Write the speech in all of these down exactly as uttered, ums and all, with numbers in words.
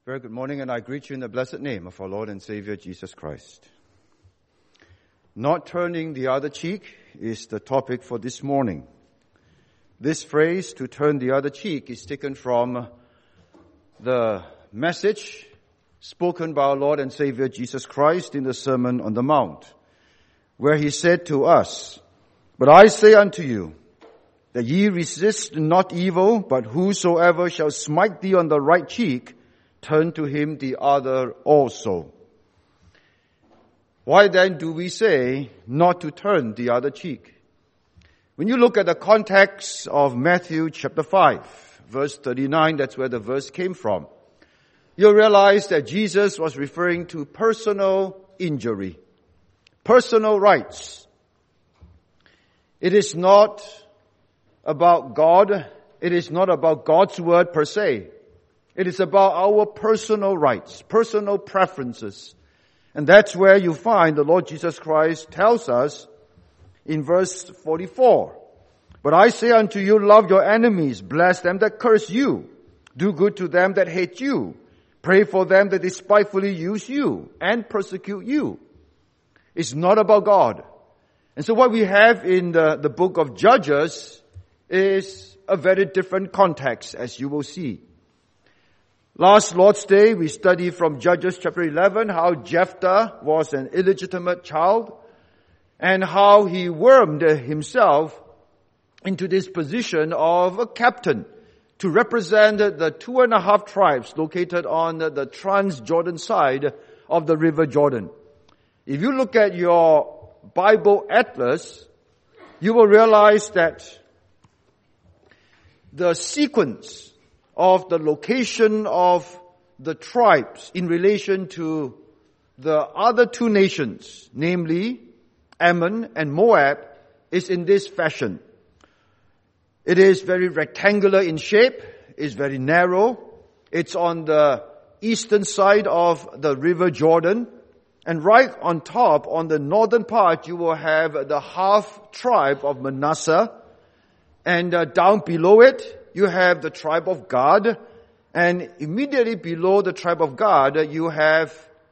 Very good morning, and I greet you in the blessed name of our Lord and Savior, Jesus Christ. Not turning the other cheek is the topic for this morning. This phrase, to turn the other cheek, is taken from the message spoken by our Lord and Savior, Jesus Christ, in the Sermon on the Mount, where he said to us, "But I say unto you, that ye resist not evil, but whosoever shall smite thee on the right cheek, turn to him the other also." Why then do we say not to turn the other cheek? When you look at the context of Matthew chapter five, verse thirty-nine, that's where the verse came from, you'll realize that Jesus was referring to personal injury, personal rights. It is not about God. It is not about God's word per se. It is about our personal rights, personal preferences. And that's where you find the Lord Jesus Christ tells us in verse forty-four, "But I say unto you, love your enemies, bless them that curse you, do good to them that hate you, pray for them that despitefully use you and persecute you." It's not about God. And so what we have in the, the book of Judges is a very different context, as you will see. Last Lord's Day, we studied from Judges chapter eleven how Jephthah was an illegitimate child and how he wormed himself into this position of a captain to represent the two and a half tribes located on the Trans-Jordan side of the River Jordan. If you look at your Bible atlas, you will realize that the sequence of the location of the tribes in relation to the other two nations, namely Ammon and Moab, is in this fashion. It is very rectangular in shape, it's very narrow, it's on the eastern side of the River Jordan, and right on top, on the northern part, you will have the half tribe of Manasseh, and uh, down below it, you have the tribe of Gad, and immediately below the tribe of Gad, you have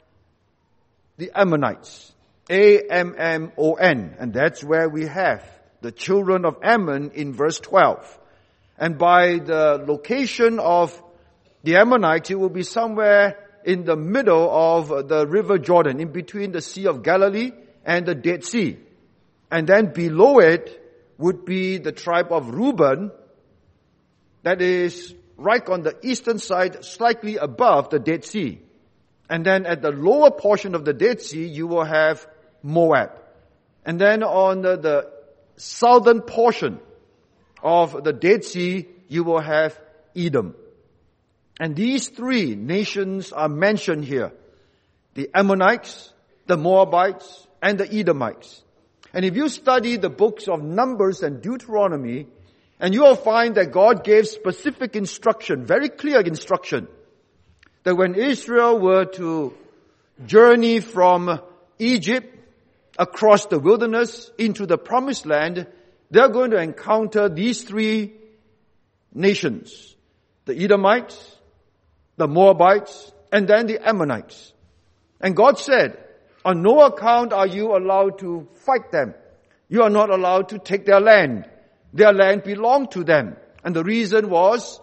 the Ammonites. A M M O N. And that's where we have the children of Ammon in verse twelve. And by the location of the Ammonites, it will be somewhere in the middle of the River Jordan, in between the Sea of Galilee and the Dead Sea. And then below it would be the tribe of Reuben, that is right on the eastern side, slightly above the Dead Sea. And then at the lower portion of the Dead Sea, you will have Moab. And then on the, the southern portion of the Dead Sea, you will have Edom. And these three nations are mentioned here: the Ammonites, the Moabites, and the Edomites. And if you study the books of Numbers and Deuteronomy, and you will find that God gave specific instruction, very clear instruction, that when Israel were to journey from Egypt across the wilderness into the promised land, they're going to encounter these three nations: the Edomites, the Moabites, and then the Ammonites. And God said, on no account are you allowed to fight them. You are not allowed to take their land. Their land belonged to them. And the reason was,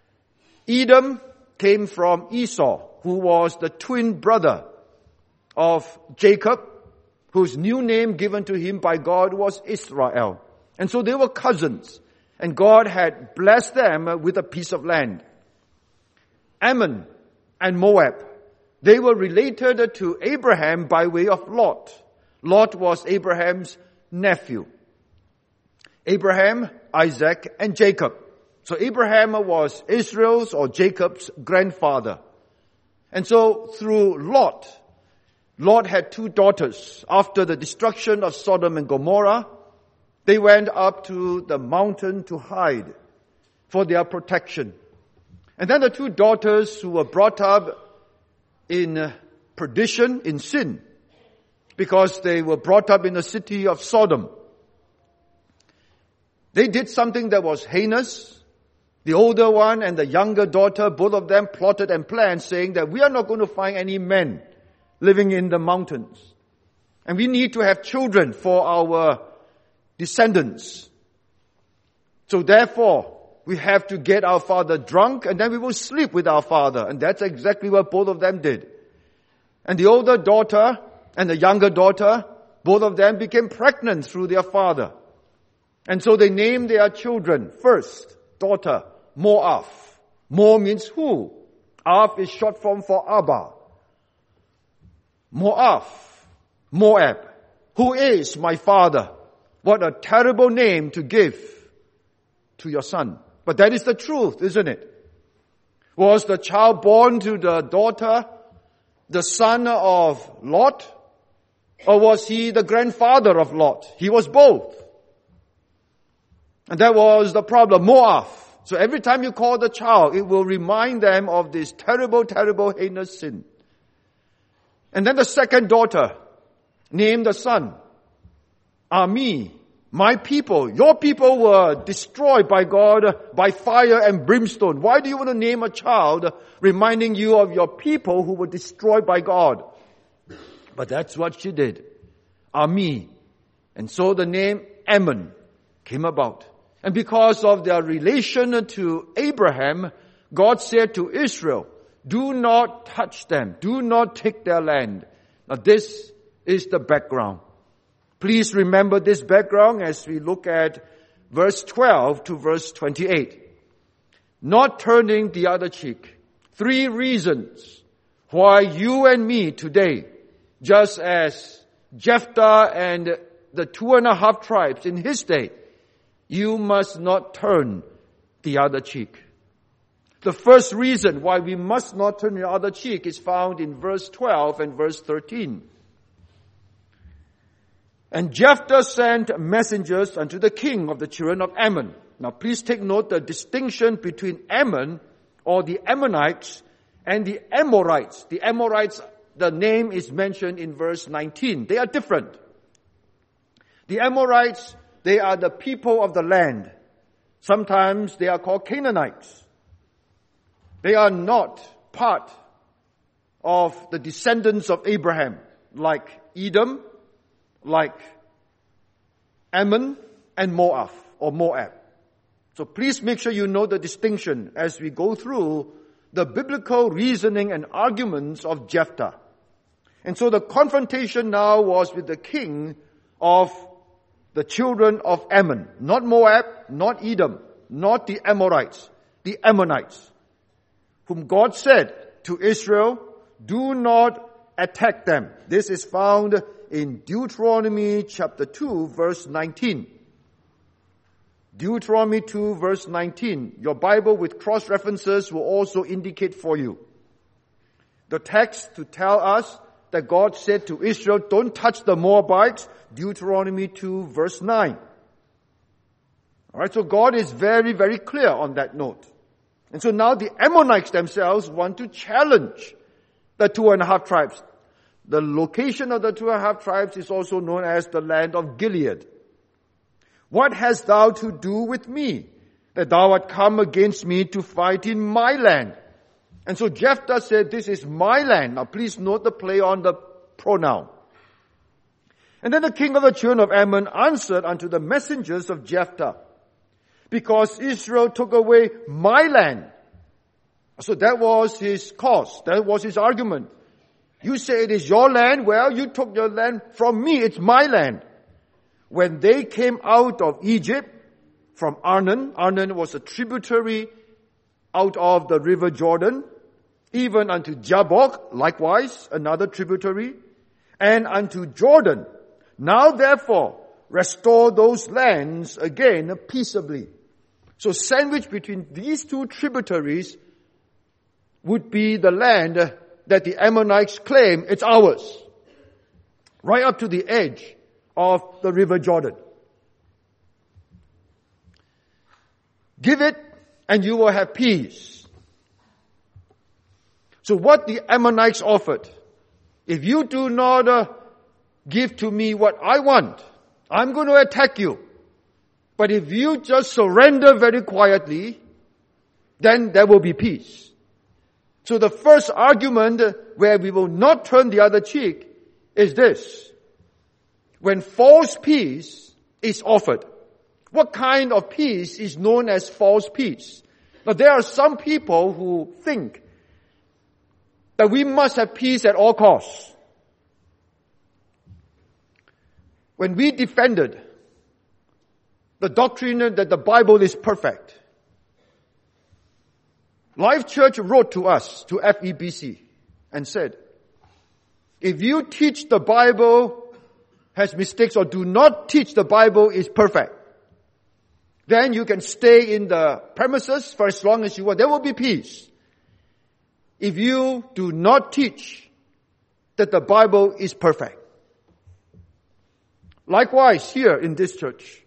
Edom came from Esau, who was the twin brother of Jacob, whose new name given to him by God was Israel. And so they were cousins. And God had blessed them with a piece of land. Ammon and Moab, they were related to Abraham by way of Lot. Lot was Abraham's nephew. Abraham, Isaac, and Jacob. So Abraham was Israel's or Jacob's grandfather. And so through Lot, Lot had two daughters. After the destruction of Sodom and Gomorrah, they went up to the mountain to hide for their protection. And then the two daughters who were brought up in perdition, in sin, because they were brought up in the city of Sodom. They did something that was heinous. The older one and the younger daughter, both of them plotted and planned, saying that we are not going to find any men living in the mountains. And we need to have children for our descendants. So therefore, we have to get our father drunk and then we will sleep with our father. And that's exactly what both of them did. And the older daughter and the younger daughter, both of them became pregnant through their father. And so they named their children first, daughter, Moab. Mo means who? Av is short form for Abba. Moab. Moab. Who is my father? What a terrible name to give to your son. But that is the truth, isn't it? Was the child born to the daughter the son of Lot? Or was he the grandfather of Lot? He was both. And that was the problem. Moab. So every time you call the child, it will remind them of this terrible, terrible, heinous sin. And then the second daughter named the son, Ami, my people. Your people were destroyed by God by fire and brimstone. Why do you want to name a child reminding you of your people who were destroyed by God? But that's what she did. Ami. And so the name Ammon came about. And because of their relation to Abraham, God said to Israel, do not touch them. Do not take their land. Now this is the background. Please remember this background as we look at verse twelve to verse twenty-eight. Not turning the other cheek. Three reasons why you and me today, just as Jephthah and the two and a half tribes in his day, you must not turn the other cheek. The first reason why we must not turn the other cheek is found in verse twelve and verse thirteen. And Jephthah sent messengers unto the king of the children of Ammon. Now please take note the distinction between Ammon or the Ammonites and the Amorites. The Amorites, the name is mentioned in verse nineteen. They are different. The Amorites, they are the people of the land. Sometimes they are called Canaanites. They are not part of the descendants of Abraham, like Edom, like Ammon and Moab or Moab. So please make sure you know the distinction as we go through the biblical reasoning and arguments of Jephthah. And so the confrontation now was with the king of the children of Ammon. Not Moab, not Edom, not the Amorites, the Ammonites, whom God said to Israel, do not attack them. This is found in Deuteronomy chapter two, verse nineteen. Deuteronomy two, verse nineteen. Your Bible with cross-references will also indicate for you the text to tell us that God said to Israel, don't touch the Moabites. Deuteronomy two, verse nine. Alright, so God is very, very clear on that note. And so now the Ammonites themselves want to challenge the two and a half tribes. The location of the two and a half tribes is also known as the land of Gilead. What hast thou to do with me, that thou art come against me to fight in my land? And so Jephthah said, this is my land. Now please note the play on the pronoun. And then the king of the children of Ammon answered unto the messengers of Jephthah, because Israel took away my land. So that was his cause. That was his argument. You say it is your land. Well, you took your land from me. It's my land. When they came out of Egypt from Arnon, Arnon was a tributary out of the river Jordan, even unto Jabbok, likewise, another tributary, and unto Jordan. Now therefore, restore those lands again peaceably. So sandwiched between these two tributaries would be the land that the Ammonites claim it's ours, right up to the edge of the river Jordan. Give it and you will have peace. So what the Ammonites offered, if you do not uh, give to me what I want, I'm going to attack you. But if you just surrender very quietly, then there will be peace. So the first argument where we will not turn the other cheek is this. When false peace is offered, what kind of peace is known as false peace? Now there are some people who think that we must have peace at all costs. When we defended the doctrine that the Bible is perfect, Life Church wrote to us, to F E B C, and said, if you teach the Bible has mistakes or do not teach the Bible is perfect, then you can stay in the premises for as long as you want. There will be peace. If you do not teach that the Bible is perfect. Likewise, here in this church,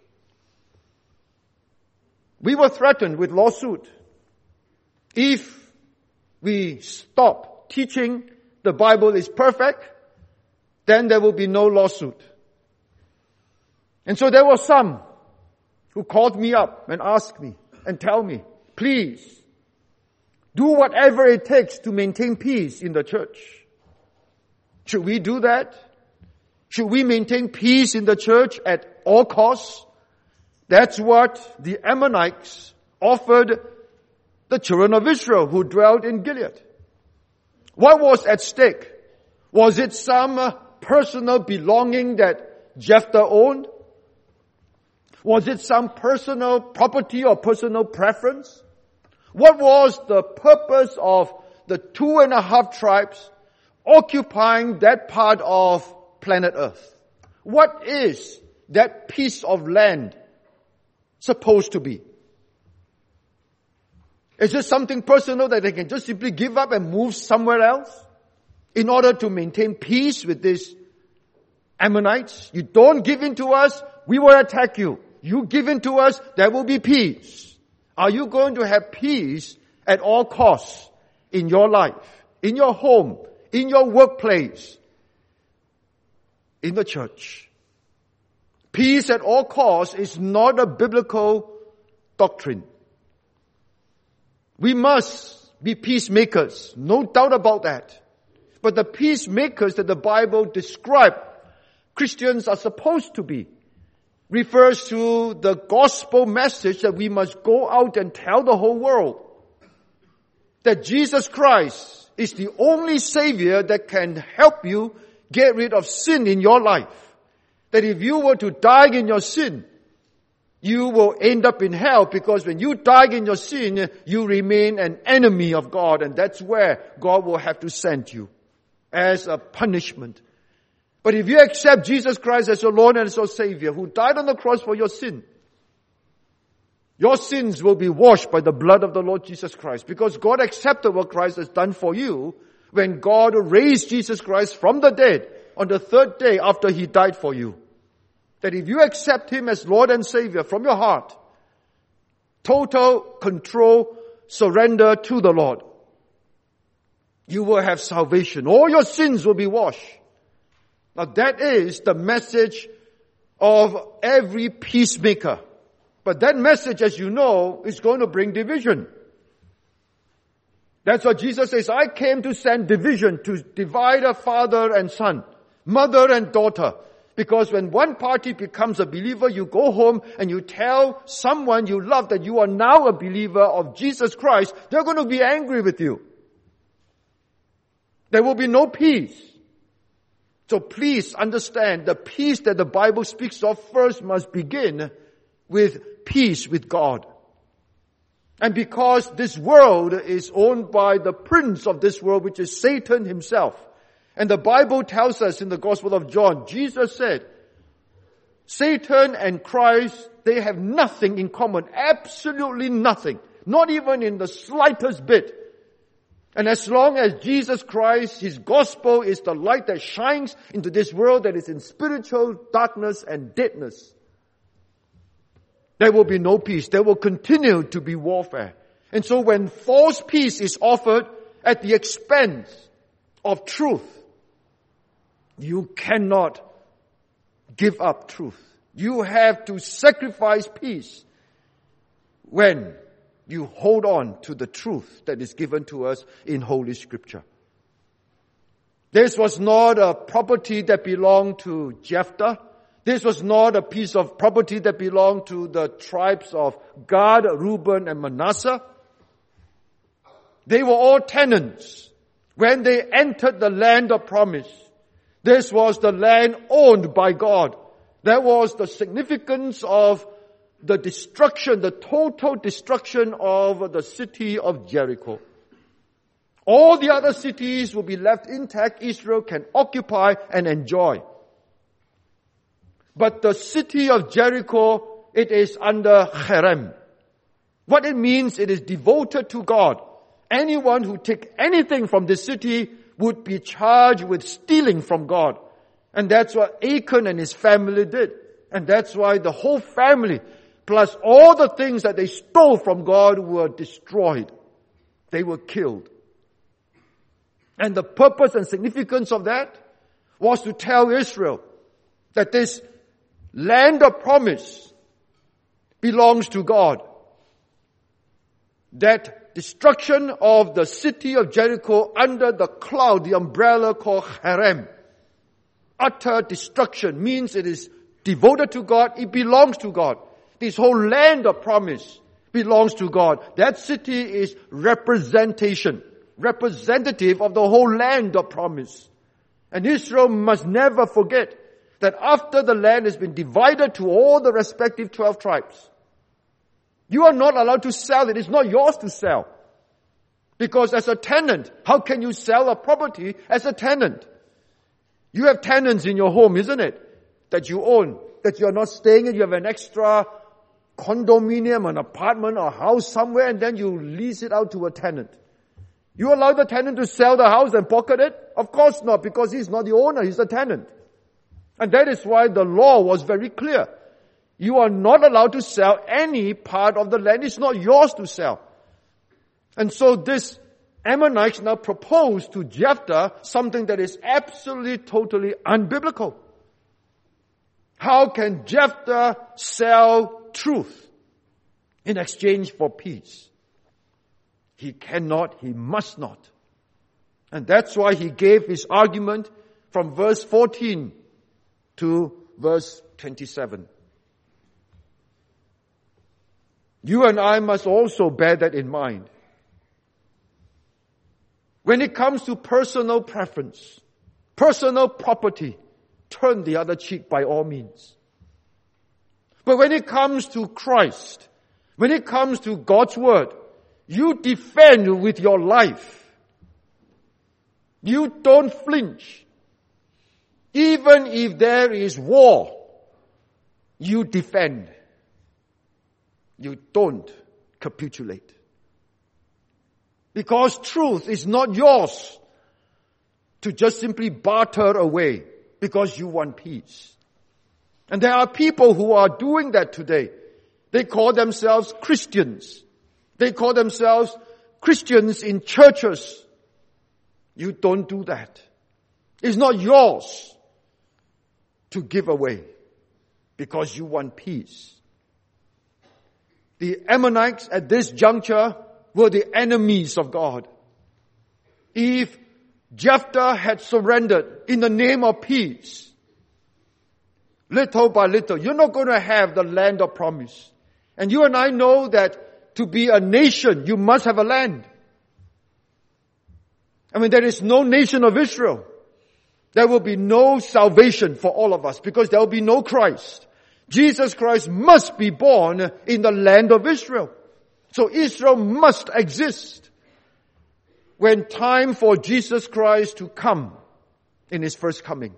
we were threatened with lawsuit if we stop teaching the Bible is perfect, then there will be no lawsuit. And so there were some who called me up and asked me and tell me, please, do whatever it takes to maintain peace in the church. Should we do that? Should we maintain peace in the church at all costs? That's what the Ammonites offered the children of Israel who dwelt in Gilead. What was at stake? Was it some personal belonging that Jephthah owned? Was it some personal property or personal preference? What was the purpose of the two and a half tribes occupying that part of planet Earth? What is that piece of land supposed to be? Is it something personal that they can just simply give up and move somewhere else in order to maintain peace with these Ammonites? You don't give in to us, we will attack you. You give in to us, there will be peace. Are you going to have peace at all costs in your life, in your home, in your workplace, in the church? Peace at all costs is not a biblical doctrine. We must be peacemakers, no doubt about that. But the peacemakers that the Bible describes Christians are supposed to be refers to the gospel message that we must go out and tell the whole world that Jesus Christ is the only Savior that can help you get rid of sin in your life. That if you were to die in your sin, you will end up in hell, because when you die in your sin, you remain an enemy of God, and that's where God will have to send you as a punishment. But if you accept Jesus Christ as your Lord and as your Savior, who died on the cross for your sin, your sins will be washed by the blood of the Lord Jesus Christ, because God accepted what Christ has done for you when God raised Jesus Christ from the dead on the third day after He died for you. That if you accept Him as Lord and Savior from your heart, total control, surrender to the Lord, you will have salvation. All your sins will be washed. Now that is the message of every peacemaker. But that message, as you know, is going to bring division. That's what Jesus says, I came to send division, to divide a father and son, mother and daughter. Because when one party becomes a believer, you go home and you tell someone you love that you are now a believer of Jesus Christ, they're going to be angry with you. There will be no peace. So please understand, the peace that the Bible speaks of first must begin with peace with God. And because this world is owned by the prince of this world, which is Satan himself, and the Bible tells us in the Gospel of John, Jesus said, Satan and Christ, they have nothing in common, absolutely nothing, not even in the slightest bit. And as long as Jesus Christ, His gospel is the light that shines into this world that is in spiritual darkness and deadness, there will be no peace. There will continue to be warfare. And so when false peace is offered at the expense of truth, you cannot give up truth. You have to sacrifice peace when you hold on to the truth that is given to us in Holy Scripture. This was not a property that belonged to Jephthah. This was not a piece of property that belonged to the tribes of Gad, Reuben, and Manasseh. They were all tenants when they entered the land of promise. This was the land owned by God. That was the significance of the destruction, the total destruction of the city of Jericho. All the other cities will be left intact. Israel can occupy and enjoy. But the city of Jericho, it is under cherem. What it means, it is devoted to God. Anyone who takes anything from the city would be charged with stealing from God. And that's what Achan and his family did. And that's why the whole family, plus all the things that they stole from God, were destroyed. They were killed. And the purpose and significance of that was to tell Israel that this land of promise belongs to God. That destruction of the city of Jericho under the cloud, the umbrella called cherem, utter destruction, means it is devoted to God, it belongs to God. This whole land of promise belongs to God. That city is representation, representative of the whole land of promise. And Israel must never forget that after the land has been divided to all the respective twelve tribes, you are not allowed to sell it. It's not yours to sell. Because as a tenant, how can you sell a property as a tenant? You have tenants in your home, isn't it? That you own, that you are not staying in. You have an extra condominium, an apartment or house somewhere, and then you lease it out to a tenant. You allow the tenant to sell the house and pocket it? Of course not, because he's not the owner, he's a tenant. And that is why the law was very clear. You are not allowed to sell any part of the land. It's not yours to sell. And so this Ammonites now propose to Jephthah something that is absolutely, totally unbiblical. How can Jephthah sell truth in exchange for peace? He cannot, he must not. And that's why he gave his argument from verse fourteen to verse twenty-seven. You and I must also bear that in mind. When it comes to personal preference, personal property, turn the other cheek by all means. But when it comes to Christ, when it comes to God's Word, you defend with your life. You don't flinch. Even if there is war, you defend. You don't capitulate. Because truth is not yours to just simply barter away because you want peace. And there are people who are doing that today. They call themselves Christians. They call themselves Christians in churches. You don't do that. It's not yours to give away because you want peace. The Ammonites at this juncture were the enemies of God. If Jephthah had surrendered in the name of peace, little by little, you're not going to have the land of promise. And you and I know that to be a nation, you must have a land. I mean, there is no nation of Israel. There will be no salvation for all of us because there will be no Christ. Jesus Christ must be born in the land of Israel. So Israel must exist when time for Jesus Christ to come in His first coming.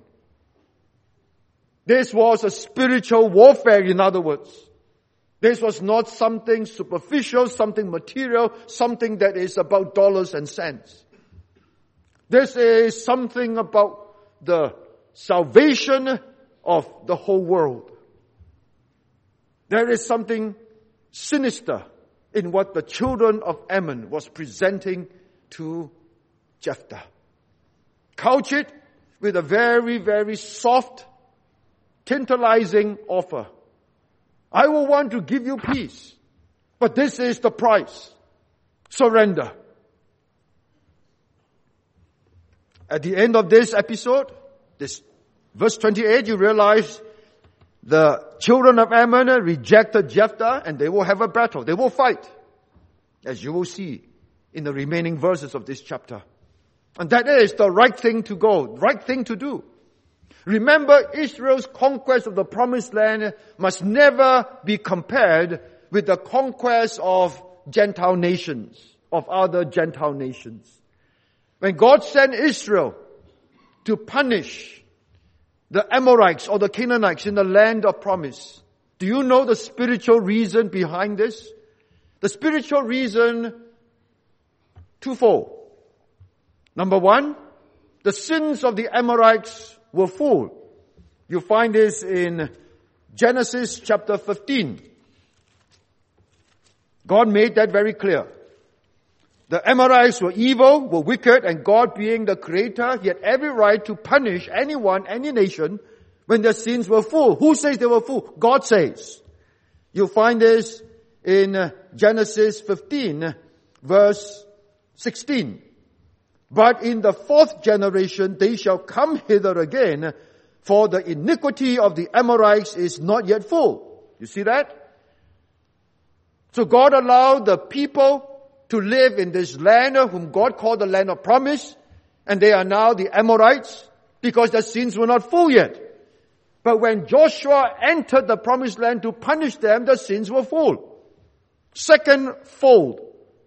This was a spiritual warfare, in other words. This was not something superficial, something material, something that is about dollars and cents. This is something about the salvation of the whole world. There is something sinister in what the children of Ammon was presenting to Jephthah. Couch it with a very, very soft, tantalizing offer. I will want to give you peace, But this is the price. Surrender. At the end of this episode, this verse twenty-eight, you realize the children of Ammon rejected Jephthah, and they will have a battle. They will fight, as you will see in the remaining verses of this chapter. And that is the right thing to go, right thing to do. Remember, Israel's conquest of the promised land must never be compared with the conquest of Gentile nations, of other Gentile nations. When God sent Israel to punish the Amorites or the Canaanites in the land of promise, do you know the spiritual reason behind this? The spiritual reason, twofold. Number one, the sins of the Amorites were full. You find this in Genesis chapter fifteen. God made that very clear. The Amorites were evil, were wicked, and God, being the creator, he had every right to punish anyone, any nation, when their sins were full. Who says they were full? God says. You'll find this in Genesis fifteen, verse sixteen. But in the fourth generation they shall come hither again, for the iniquity of the Amorites is not yet full. You see that? So God allowed the people to live in this land whom God called the land of promise, and they are now the Amorites because their sins were not full yet. But when Joshua entered the promised land to punish them, the sins were full. Second fold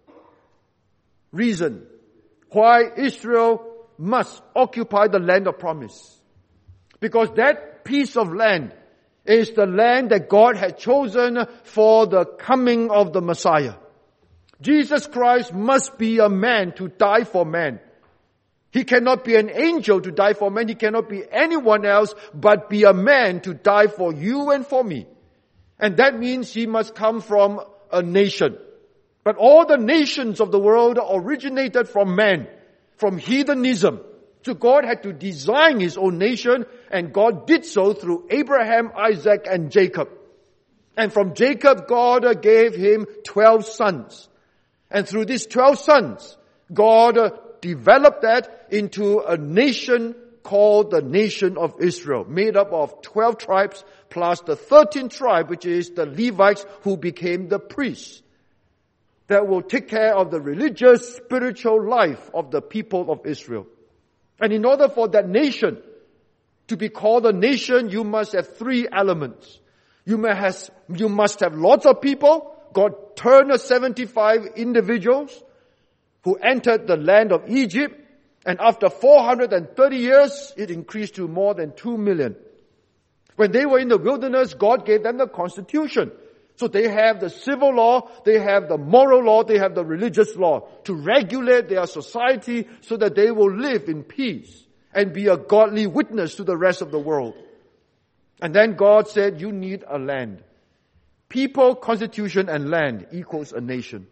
reason why Israel must occupy the land of promise. Because that piece of land is the land that God had chosen for the coming of the Messiah. Jesus Christ must be a man to die for man. He cannot be an angel to die for man. He cannot be anyone else but be a man to die for you and for me. And that means he must come from a nation. But all the nations of the world originated from man, from heathenism. So God had to design his own nation, and God did so through Abraham, Isaac, and Jacob. And from Jacob, God gave him twelve sons. And through these twelve sons, God developed that into a nation called the nation of Israel, made up of twelve tribes plus the thirteenth tribe, which is the Levites, who became the priests that will take care of the religious, spiritual life of the people of Israel. And in order for that nation to be called a nation, you must have three elements. You must have, you must have lots of people. God turned seventy-five individuals who entered the land of Egypt, and after four hundred thirty years, it increased to more than two million. When they were in the wilderness, God gave them the constitution. So they have the civil law, they have the moral law, they have the religious law to regulate their society so that they will live in peace and be a godly witness to the rest of the world. And then God said, you need a land. People, constitution, and land equals a nation.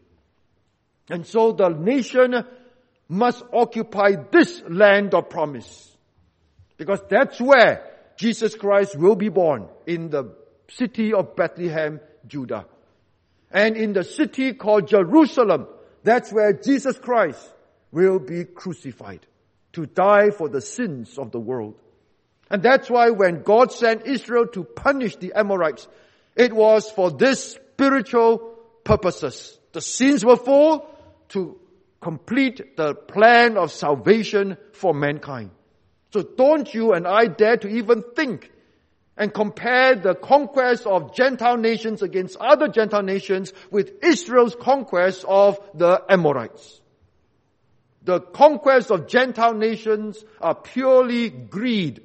And so the nation must occupy this land of promise. Because that's where Jesus Christ will be born, in the city of Bethlehem, Judah. And in the city called Jerusalem, that's where Jesus Christ will be crucified to die for the sins of the world. And that's why when God sent Israel to punish the Amorites, it was for this spiritual purposes. The sins were full to complete the plan of salvation for mankind. So don't you and I dare to even think and compare the conquest of Gentile nations against other Gentile nations with Israel's conquest of the Amorites. The conquest of Gentile nations are purely greed.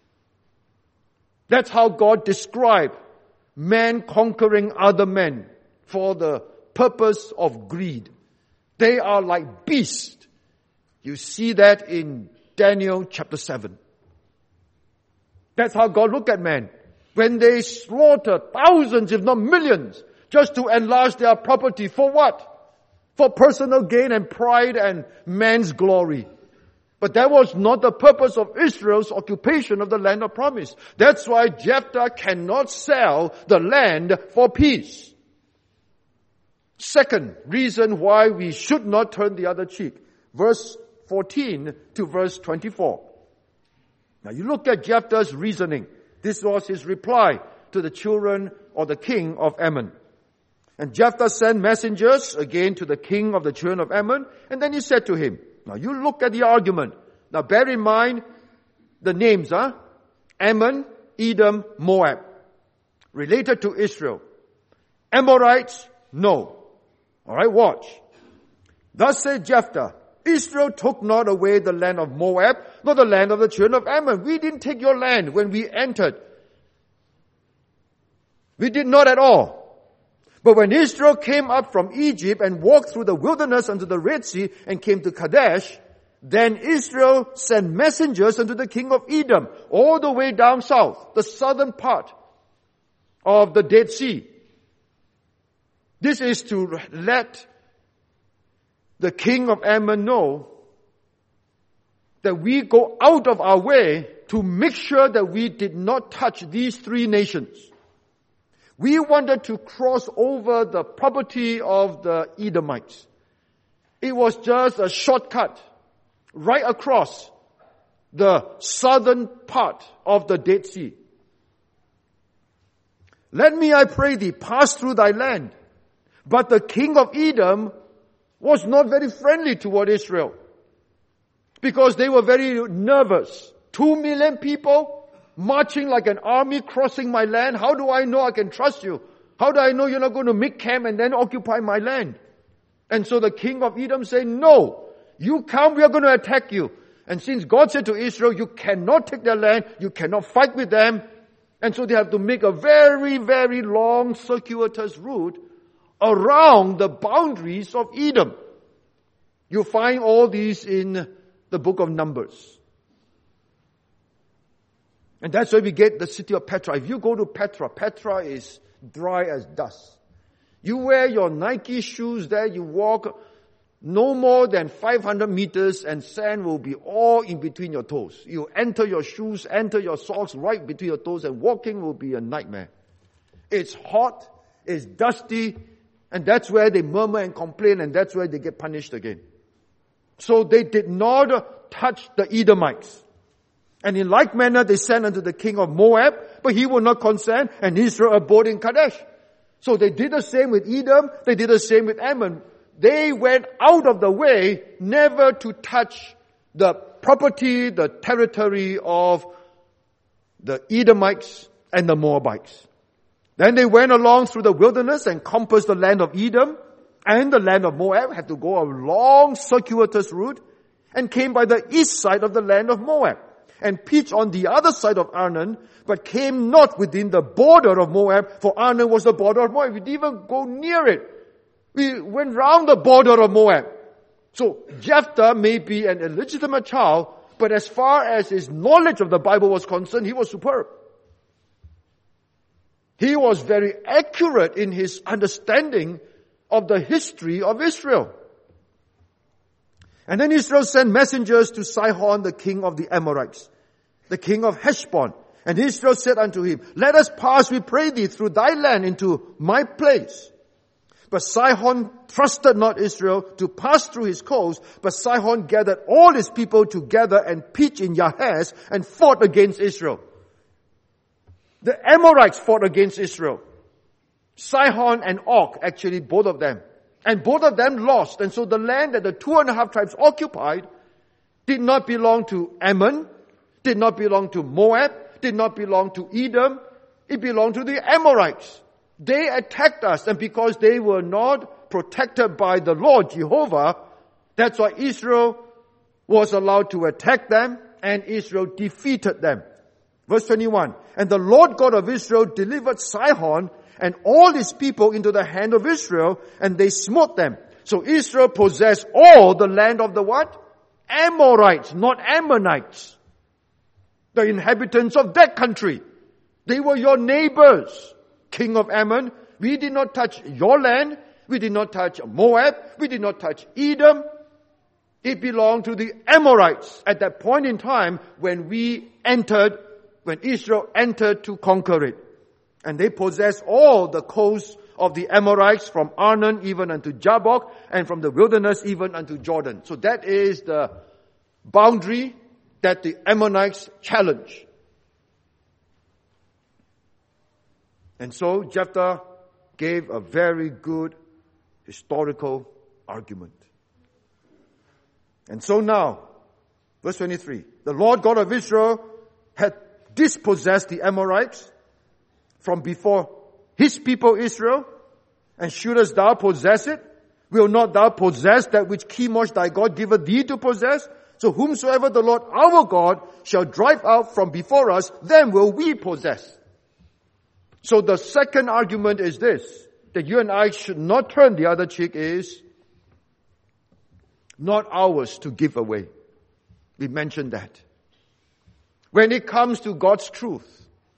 That's how God described men conquering other men for the purpose of greed. They are like beasts. You see that in Daniel chapter seven. That's how God looked at man. When they slaughter thousands, if not millions, just to enlarge their property. For what? For personal gain and pride and man's glory. But that was not the purpose of Israel's occupation of the land of promise. That's why Jephthah cannot sell the land for peace. Second reason why we should not turn the other cheek. Verse fourteen to verse twenty-four. Now you look at Jephthah's reasoning. This was his reply to the children or the king of Ammon. And Jephthah sent messengers again to the king of the children of Ammon. And then he said to him, now you look at the argument. Now bear in mind the names, huh? Ammon, Edom, Moab. Related to Israel. Amorites, no. Alright, watch. Thus said Jephthah, Israel took not away the land of Moab, nor the land of the children of Ammon. We didn't take your land when we entered. We did not at all. But when Israel came up from Egypt and walked through the wilderness unto the Red Sea and came to Kadesh, then Israel sent messengers unto the king of Edom, all the way down south, the southern part of the Dead Sea. This is to let the king of Ammon know that we go out of our way to make sure that we did not touch these three nations. We wanted to cross over the property of the Edomites. It was just a shortcut right across the southern part of the Dead Sea. Let me, I pray thee, pass through thy land. But the king of Edom was not very friendly toward Israel because they were very nervous. Two million people marching like an army crossing my land. How do I know I can trust you? How do I know you're not going to make camp and then occupy my land? And so the king of Edom said, no, you come, we are going to attack you. And since God said to Israel, you cannot take their land, you cannot fight with them. And so they have to make a very, very long circuitous route around the boundaries of Edom. You find all these in the book of Numbers. And that's where we get the city of Petra. If you go to Petra, Petra is dry as dust. You wear your Nike shoes there, you walk no more than five hundred meters and sand will be all in between your toes. You enter your shoes, enter your socks right between your toes, and walking will be a nightmare. It's hot, it's dusty, and that's where they murmur and complain, and that's where they get punished again. So they did not touch the Edomites. And in like manner they sent unto the king of Moab, but he would not consent, and Israel abode in Kadesh. So they did the same with Edom, they did the same with Ammon. They went out of the way never to touch the property, the territory of the Edomites and the Moabites. Then they went along through the wilderness and compassed the land of Edom and the land of Moab, had to go a long circuitous route, and came by the east side of the land of Moab, and pitched on the other side of Arnon, but came not within the border of Moab, for Arnon was the border of Moab. We didn't even go near it. We went round the border of Moab. So Jephthah may be an illegitimate child, but as far as his knowledge of the Bible was concerned, he was superb. He was very accurate in his understanding of the history of Israel. And then Israel sent messengers to Sihon, the king of the Amorites, the king of Heshbon. And Israel said unto him, let us pass, we pray thee, through thy land into my place. But Sihon trusted not Israel to pass through his coast, but Sihon gathered all his people together and pitched in Yahaz and fought against Israel. The Amorites fought against Israel. Sihon and Og, actually both of them. And both of them lost. And so the land that the two and a half tribes occupied did not belong to Ammon, did not belong to Moab, did not belong to Edom. It belonged to the Amorites. They attacked us, and because they were not protected by the Lord Jehovah, that's why Israel was allowed to attack them, and Israel defeated them. Verse twenty-one, and the Lord God of Israel delivered Sihon and all his people into the hand of Israel, and they smote them. So Israel possessed all the land of the what? Amorites, not Ammonites. The inhabitants of that country. They were your neighbors. King of Ammon, we did not touch your land. We did not touch Moab. We did not touch Edom. It belonged to the Amorites at that point in time when we entered, when Israel entered to conquer it. And they possessed all the coast of the Amorites from Arnon even unto Jabbok, and from the wilderness even unto Jordan. So that is the boundary that the Ammonites challenge. And so Jephthah gave a very good historical argument. And so now, verse twenty-three, the Lord God of Israel had dispossessed the Amorites from before his people Israel, and shouldest thou possess it? Will not thou possess that which Chemosh thy God giveth thee to possess? So whomsoever the Lord our God shall drive out from before us, them will we possess. So the second argument is this, that you and I should not turn the other cheek, is not ours to give away. We mentioned that. When it comes to God's truth,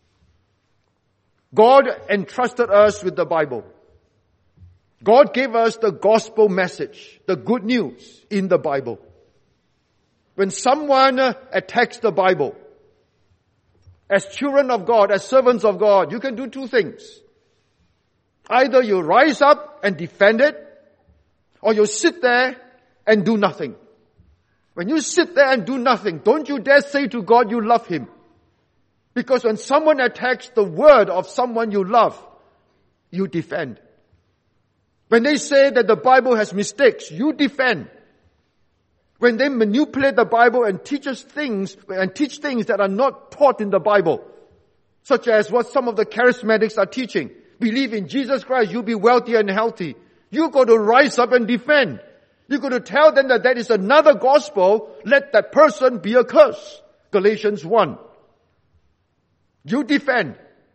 God entrusted us with the Bible. God gave us the gospel message, the good news in the Bible. When someone attacks the Bible, as children of God, as servants of God, you can do two things. Either you rise up and defend it, or you sit there and do nothing. When you sit there and do nothing, don't you dare say to God you love Him. Because when someone attacks the word of someone you love, you defend. When they say that the Bible has mistakes, you defend. When they manipulate the Bible and teach us things, and teach things that are not taught in the Bible, such as what some of the charismatics are teaching, believe in Jesus Christ, you'll be wealthy and healthy. You got to rise up and defend. You got to tell them that that is another gospel, let that person be accursed. Galatians one. You defend.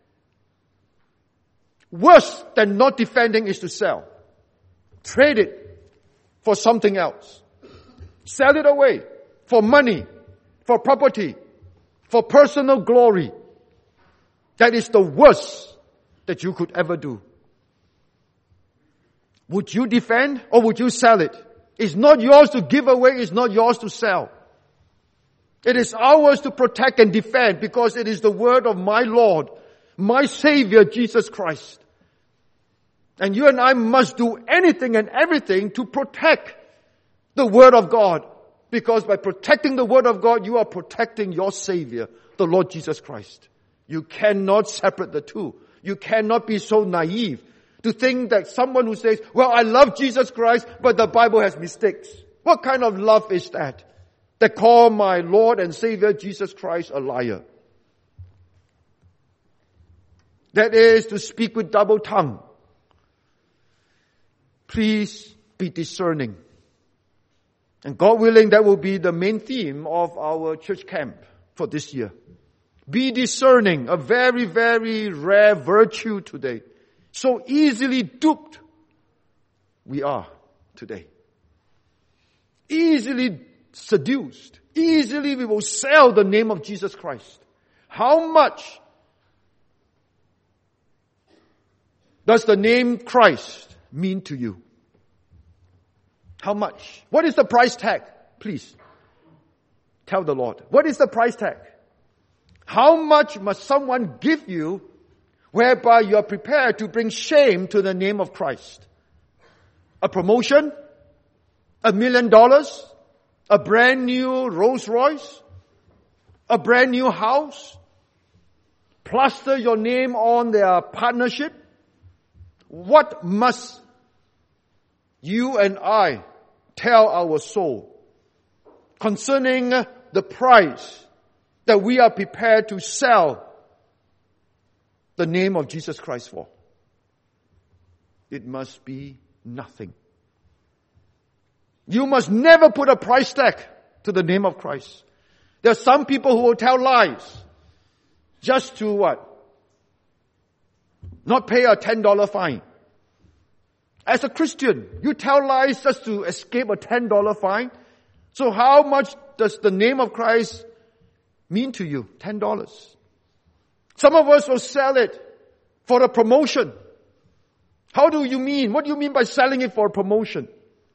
Worse than not defending is to sell. Trade it for something else. Sell it away for money, for property, for personal glory. That is the worst that you could ever do. Would you defend or would you sell it? It's not yours to give away, it's not yours to sell. It is ours to protect and defend because it is the word of my Lord, my Savior, Jesus Christ. And you and I must do anything and everything to protect the word of God. Because by protecting the word of God, you are protecting your Savior, the Lord Jesus Christ. You cannot separate the two. You cannot be so naive to think that someone who says, well, I love Jesus Christ, but the Bible has mistakes. What kind of love is that? That call my Lord and Savior Jesus Christ a liar. That is to speak with double tongue. Please be discerning. And God willing, that will be the main theme of our church camp for this year. Be discerning, a very, very rare virtue today. So easily duped we are today. Easily seduced. Easily we will sell the name of Jesus Christ. How much does the name Christ mean to you? How much? What is the price tag? Please tell the Lord. What is the price tag? How much must someone give you whereby you are prepared to bring shame to the name of Christ? A promotion? A million dollars? A brand new Rolls Royce? A brand new house? Plaster your name on their partnership? What must you and I tell our soul concerning the price that we are prepared to sell the name of Jesus Christ for? It must be nothing. You must never put a price tag to the name of Christ. There are some people who will tell lies just to what? Not pay a ten dollar fine. As a Christian, you tell lies just to escape a ten dollar fine. So how much does the name of Christ mean to you? ten dollars. Some of us will sell it for a promotion. How do you mean? What do you mean by selling it for a promotion?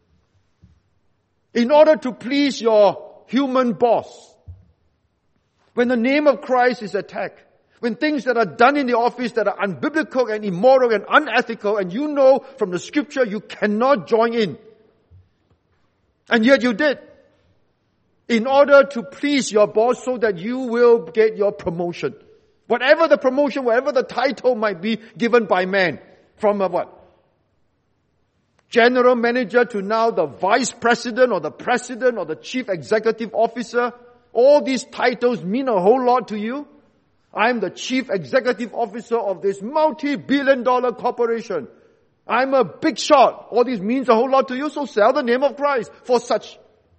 In order to please your human boss. When the name of Christ is attacked, When things that are done in the office that are unbiblical and immoral and unethical, and you know from the scripture you cannot join in. And yet you did. In order to please your boss so that you will get your promotion. Whatever the promotion, whatever the title might be given by man. From a what? General manager to now the vice president or the president or the chief executive officer. All these titles mean a whole lot to you. I'm the chief executive officer of this multi-billion dollar corporation. I'm a big shot. All this means a whole lot to you, so sell the name of Christ for such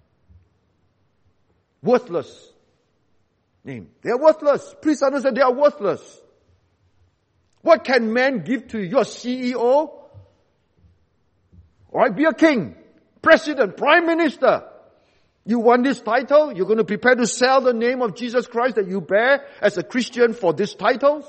worthless name. They are worthless. Please understand, they are worthless. What can man give to you? You're C E O? Alright, be a king, president, prime minister. You want this title? You're going to prepare to sell the name of Jesus Christ that you bear as a Christian for these titles?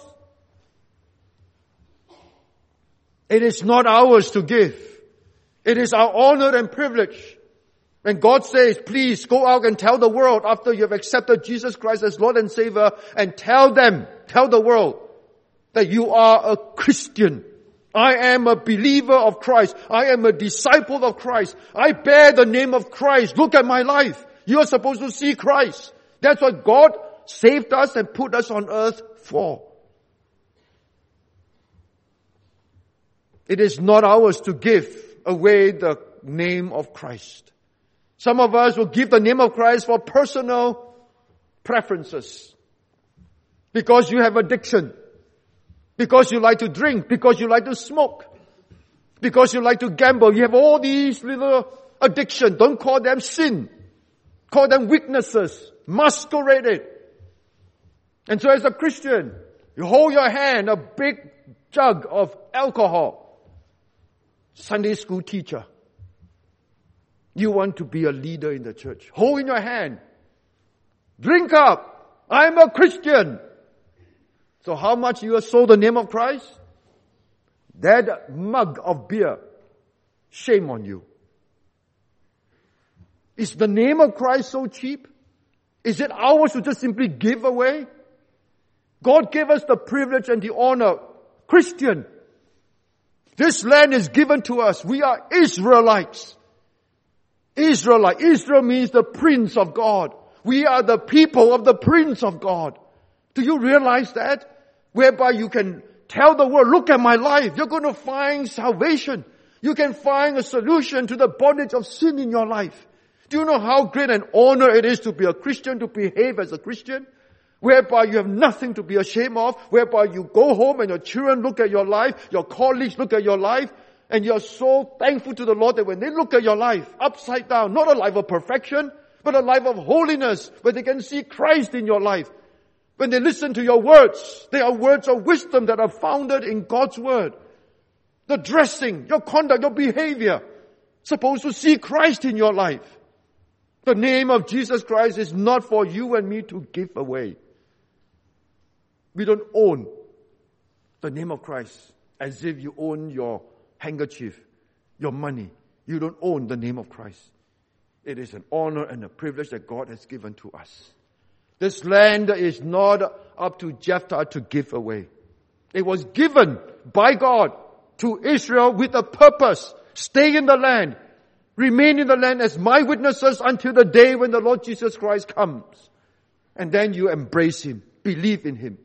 It is not ours to give. It is our honor and privilege. When God says, please go out and tell the world after you have accepted Jesus Christ as Lord and Savior, and tell them, tell the world that you are a Christian. I am a believer of Christ. I am a disciple of Christ. I bear the name of Christ. Look at my life. You are supposed to see Christ. That's what God saved us and put us on earth for. It is not ours to give away the name of Christ. Some of us will give the name of Christ for personal preferences. Because you have addiction. Because you like to drink. Because you like to smoke. Because you like to gamble. You have all these little addictions. Don't call them sin. Call them weaknesses. Masquerade it. And so as a Christian, you hold your hand a big jug of alcohol. Sunday school teacher. You want to be a leader in the church. Hold in your hand. Drink up. I'm a Christian. So how much you have sold the name of Christ? That mug of beer. Shame on you. Is the name of Christ so cheap? Is it ours to just simply give away? God gave us the privilege and the honor. Christian. This land is given to us. We are Israelites. Israelite. Israel means the Prince of God. We are the people of the Prince of God. Do you realize that? Whereby you can tell the world, look at my life. You're going to find salvation. You can find a solution to the bondage of sin in your life. Do you know how great an honor it is to be a Christian, to behave as a Christian? Whereby you have nothing to be ashamed of. Whereby you go home and your children look at your life. Your colleagues look at your life. And you're so thankful to the Lord that when they look at your life, upside down, not a life of perfection, but a life of holiness, where they can see Christ in your life. When they listen to your words, they are words of wisdom that are founded in God's word. The dressing, your conduct, your behavior, supposed to see Christ in your life. The name of Jesus Christ is not for you and me to give away. We don't own the name of Christ as if you own your handkerchief, your money. You don't own the name of Christ. It is an honor and a privilege that God has given to us. This land is not up to Jephthah to give away. It was given by God to Israel with a purpose. Stay in the land. Remain in the land as my witnesses until the day when the Lord Jesus Christ comes. And then you embrace Him. Believe in Him.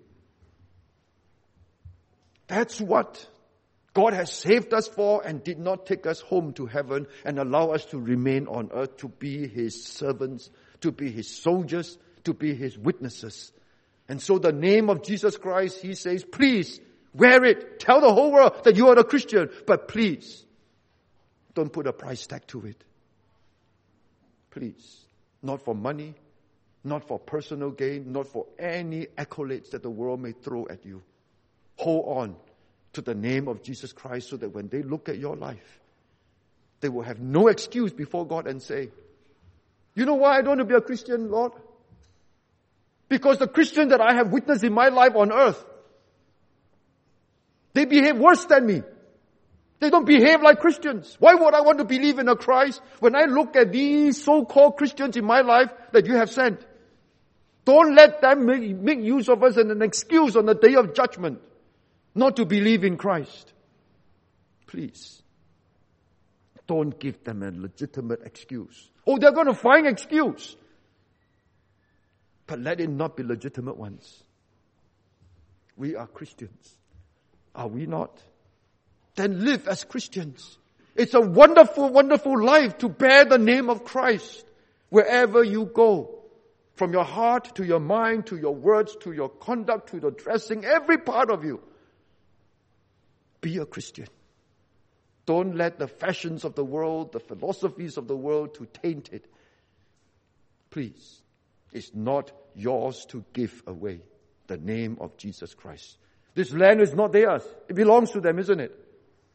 That's what God has saved us for and did not take us home to heaven and allow us to remain on earth to be His servants, to be His soldiers, to be His witnesses. And so the name of Jesus Christ, He says, please wear it. Tell the whole world that you are a Christian. But please, don't put a price tag to it. Please. Not for money, not for personal gain, not for any accolades that the world may throw at you. Hold on to the name of Jesus Christ so that when they look at your life, they will have no excuse before God and say, you know why I don't want to be a Christian, Lord? Because the Christian that I have witnessed in my life on earth, they behave worse than me. They don't behave like Christians. Why would I want to believe in a Christ when I look at these so-called Christians in my life that you have sent? Don't let them make, make use of us as an excuse on the day of judgment not to believe in Christ. Please. Don't give them a legitimate excuse. Oh, they're going to find excuse. But let it not be legitimate ones. We are Christians. Are we not? Then live as Christians. It's a wonderful, wonderful life to bear the name of Christ wherever you go. From your heart to your mind, to your words, to your conduct, to your dressing, every part of you. Be a Christian. Don't let the fashions of the world, the philosophies of the world to taint it. Please. It's not yours to give away the name of Jesus Christ. This land is not theirs. It belongs to them, isn't it?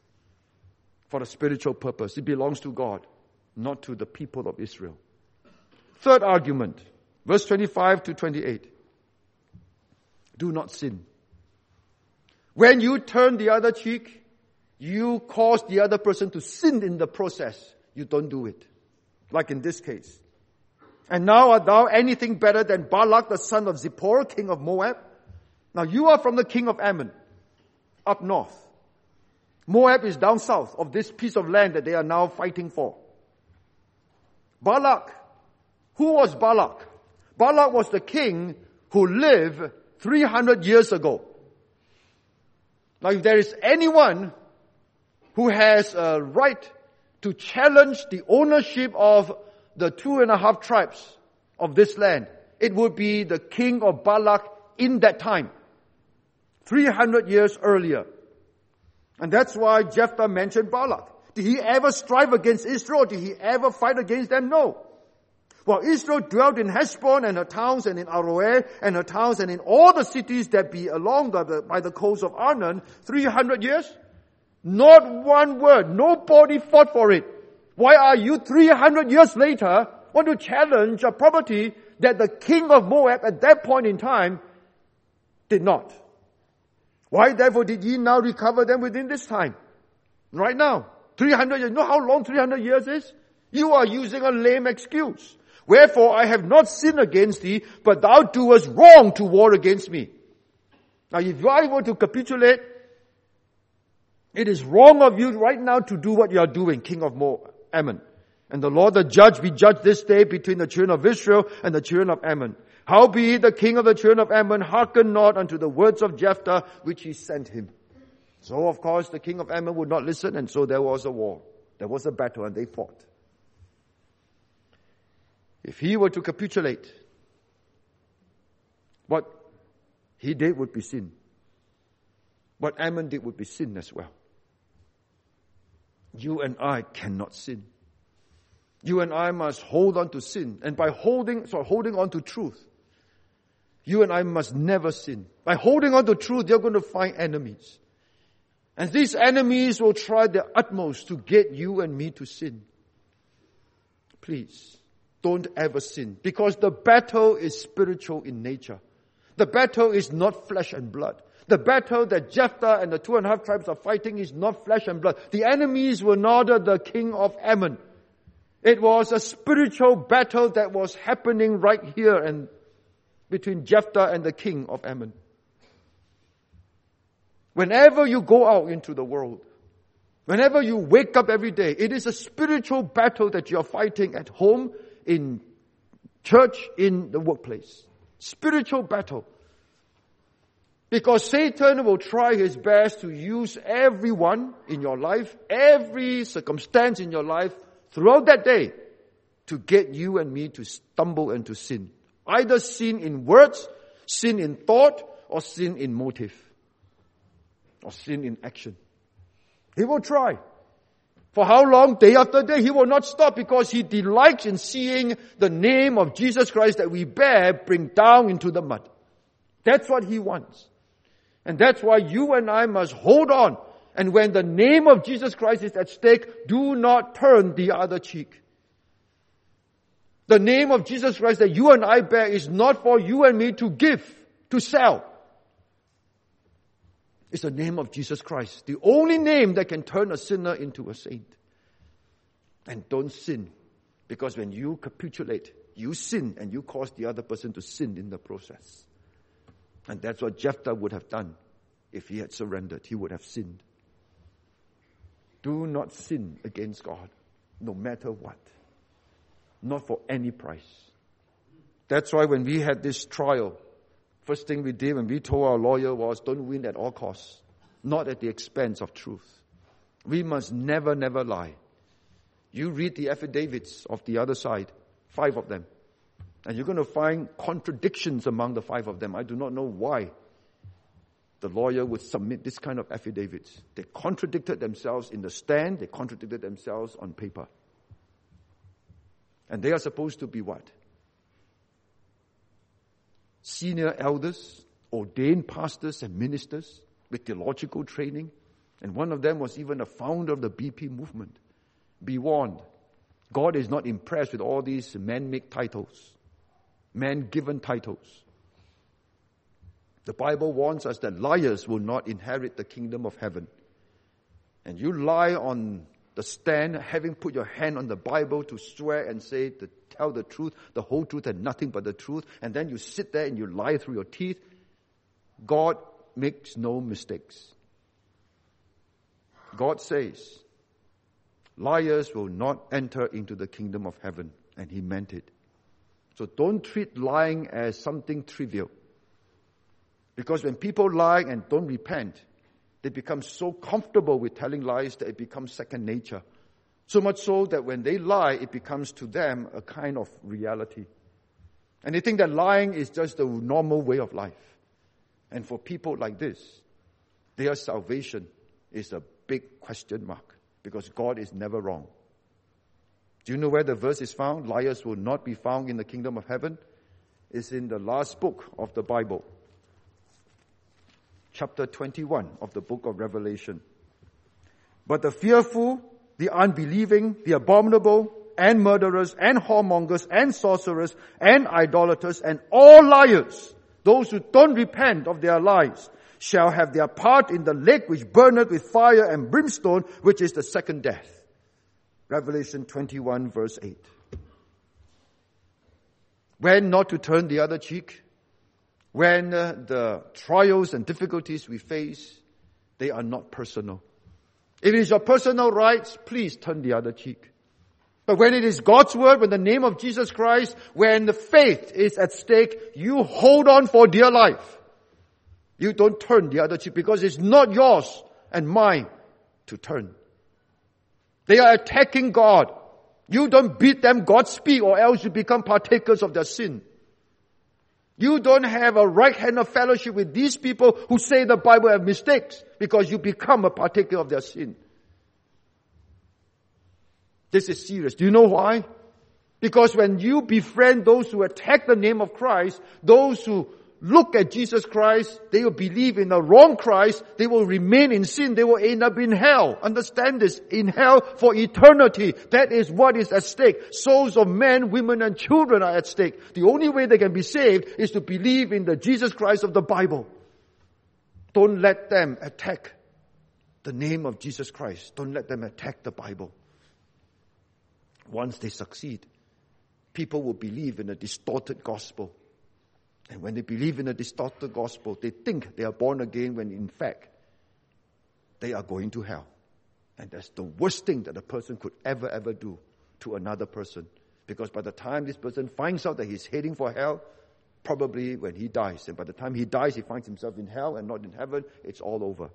For a spiritual purpose. It belongs to God, not to the people of Israel. Third argument, verse twenty-five to twenty-eight. Do not sin. When you turn the other cheek, you cause the other person to sin in the process. You don't do it. Like in this case. And now art thou anything better than Balak the son of Zippor, king of Moab? Now you are from the king of Ammon, up north. Moab is down south of this piece of land that they are now fighting for. Balak. Who was Balak? Balak was the king who lived three hundred years ago. Now if there is anyone who has a right to challenge the ownership of the two and a half tribes of this land, it would be the king of Balak in that time. three hundred years earlier. And that's why Jephthah mentioned Balak. Did he ever strive against Israel? Did he ever fight against them? No. While Israel dwelt in Heshbon and her towns and in Aroer and her towns and in all the cities that be along the, by the coast of Arnon, three hundred years, not one word, nobody fought for it. Why are you three hundred years later want to challenge a property that the king of Moab at that point in time did not? Why therefore did ye now recover them within this time? Right now. three hundred years. You know how long three hundred years is? You are using a lame excuse. Wherefore I have not sinned against thee, but thou doest wrong to war against me. Now if I were to capitulate, it is wrong of you right now to do what you are doing, king of Moab. Ammon. And the Lord the judge be judged this day between the children of Israel and the children of Ammon. Howbeit the king of the children of Ammon hearkened not unto the words of Jephthah which he sent him. So of course the king of Ammon would not listen, and so there was a war. There was a battle and they fought. If he were to capitulate, what he did would be sin. What Ammon did would be sin as well. You and I cannot sin. You and I must hold on to sin. And by holding, sorry, holding on to truth, you and I must never sin. By holding on to truth, you're going to find enemies. And these enemies will try their utmost to get you and me to sin. Please, don't ever sin. Because the battle is spiritual in nature. The battle is not flesh and blood. The battle that Jephthah and the two and a half tribes are fighting is not flesh and blood. The enemies were not the king of Ammon. It was a spiritual battle that was happening right here and between Jephthah and the king of Ammon. Whenever you go out into the world, whenever you wake up every day, it is a spiritual battle that you are fighting at home, in church, in the workplace. Spiritual battle. Because Satan will try his best to use everyone in your life, every circumstance in your life, throughout that day, to get you and me to stumble and to sin. Either sin in words, sin in thought, or sin in motive, or sin in action. He will try. For how long? Day after day. He will not stop because he delights in seeing the name of Jesus Christ that we bear bring down into the mud. That's what he wants. And that's why you and I must hold on. And when the name of Jesus Christ is at stake, do not turn the other cheek. The name of Jesus Christ that you and I bear is not for you and me to give, to sell. It's the name of Jesus Christ. The only name that can turn a sinner into a saint. And don't sin. Because when you capitulate, You sin and you cause the other person to sin in the process. And that's what Jephthah would have done if he had surrendered. He would have sinned. Do not sin against God, no matter what. Not for any price. That's why when we had this trial, first thing we did when we told our lawyer was, don't win at all costs. Not at the expense of truth. We must never, never lie. You read the affidavits of the other side, five of them, and you're going to find contradictions among the five of them. I do not know why the lawyer would submit this kind of affidavits. They contradicted themselves in the stand, they contradicted themselves on paper. And they are supposed to be what? Senior elders, ordained pastors and ministers with theological training. And one of them was even a founder of the B P movement. Be warned, God is not impressed with all these man-made titles, man-given titles. The Bible warns us that liars will not inherit the kingdom of heaven. And you lie on the stand, having put your hand on the Bible to swear and say, to tell the truth, the whole truth and nothing but the truth, and then you sit there and you lie through your teeth. God makes no mistakes. God says, liars will not enter into the kingdom of heaven. And he meant it. So don't treat lying as something trivial. Because when people lie and don't repent, they become so comfortable with telling lies that it becomes second nature. So much so that when they lie, it becomes to them a kind of reality. And they think that lying is just the normal way of life. And for people like this, their salvation is a big question mark. Because God is never wrong. Do you know where the verse is found? Liars will not be found in the kingdom of heaven. It's in the last book of the Bible. Chapter twenty-one of the book of Revelation. But the fearful, the unbelieving, the abominable, and murderers, and whoremongers, and sorcerers, and idolaters, and all liars, those who don't repent of their lies, shall have their part in the lake which burneth with fire and brimstone, which is the second death. Revelation twenty-one verse eight. When not to turn the other cheek? When uh, the trials and difficulties we face, they are not personal. If it is your personal rights, please turn the other cheek. But when it is God's word, when the name of Jesus Christ, when the faith is at stake, you hold on for dear life. You don't turn the other cheek because it's not yours and mine to turn. They are attacking God. You don't beat them Godspeed or else you become partakers of their sin. You don't have a right hand of fellowship with these people who say the Bible have mistakes because you become a partaker of their sin. This is serious. Do you know why? Because when you befriend those who attack the name of Christ, those who look at Jesus Christ, they will believe in the wrong Christ, they will remain in sin, they will end up in hell. Understand this, in hell for eternity. That is what is at stake. Souls of men, women and children are at stake. The only way they can be saved is to believe in the Jesus Christ of the Bible. Don't let them attack the name of Jesus Christ. Don't let them attack the Bible. Once they succeed, people will believe in a distorted gospel. And when they believe in a distorted gospel, they think they are born again when in fact they are going to hell. And that's the worst thing that a person could ever, ever do to another person. Because by the time this person finds out that he's heading for hell, probably when he dies, and by the time he dies, he finds himself in hell and not in heaven, it's all over.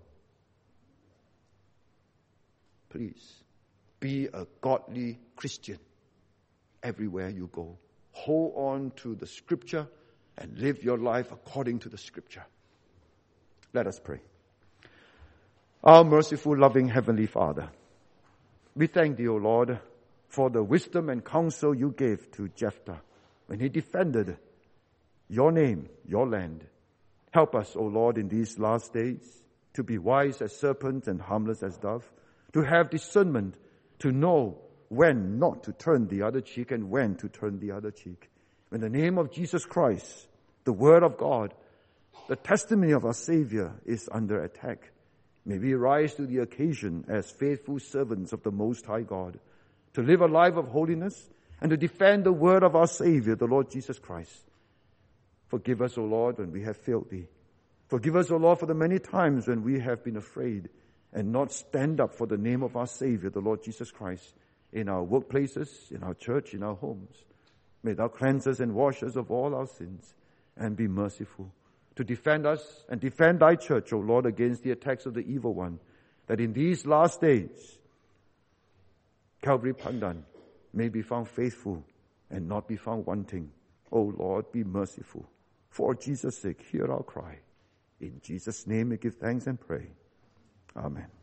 Please, be a godly Christian everywhere you go. Hold on to the Scripture and live your life according to the Scripture. Let us pray. Our merciful, loving Heavenly Father, we thank Thee, O Lord, for the wisdom and counsel You gave to Jephthah when he defended Your name, Your land. Help us, O Lord, in these last days to be wise as serpents and harmless as dove, to have discernment, to know when not to turn the other cheek and when to turn the other cheek. In the name of Jesus Christ, the Word of God, the testimony of our Savior is under attack. May we rise to the occasion as faithful servants of the Most High God, to live a life of holiness and to defend the word of our Savior, the Lord Jesus Christ. Forgive us, O Lord, when we have failed Thee. Forgive us, O Lord, for the many times when we have been afraid and not stand up for the name of our Savior, the Lord Jesus Christ, in our workplaces, in our church, in our homes. May Thou cleanse us and wash us of all our sins and be merciful to defend us and defend Thy church, O Lord, against the attacks of the evil one, that in these last days, Calvary Pandan may be found faithful and not be found wanting. O Lord, be merciful. For Jesus' sake, hear our cry. In Jesus' name we give thanks and pray. Amen.